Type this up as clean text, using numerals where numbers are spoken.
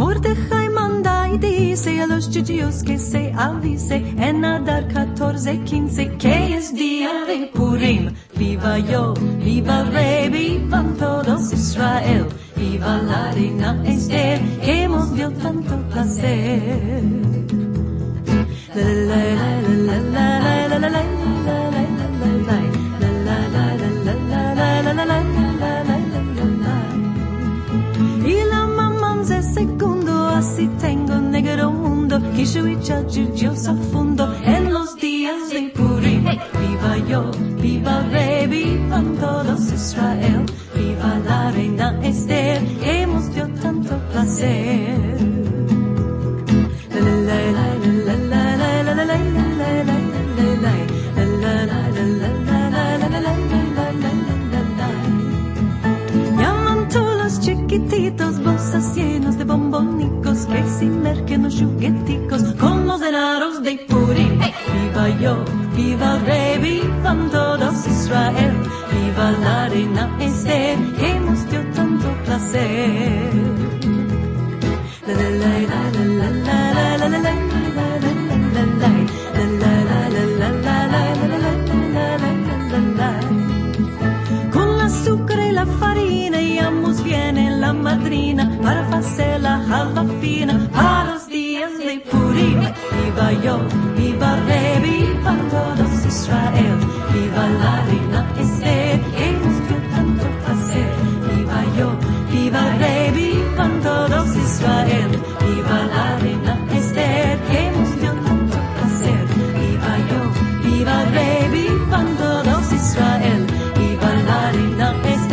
Mordechai manda y dice a los judíos que se avise en Adar 14:15 que es día de Purim. Viva yo, viva el rey, vivan todos Israel. Viva la reina Esther, que nos dio tanto placer. La la la la la la la la la así tengo negro mundo, que yo a fondo en los días de Purim. Viva yo, viva el rey, vivan todos Israel. Viva la reina Esther, que nos dio tanto placer. Llaman todos los chiquititos, bolsas llenos de bombonicos que se merquen los jugueticos con los helados de Purim. Viva yo, viva el rey, vivan todos Israel. Viva la reina Esther, que nos dio tanto placer. Con el azúcar y la farina y ambos viene la madrina para hacer la jalva fina para los días de Purim. Viva yo, viva el rey, viva todos Israel. Viva la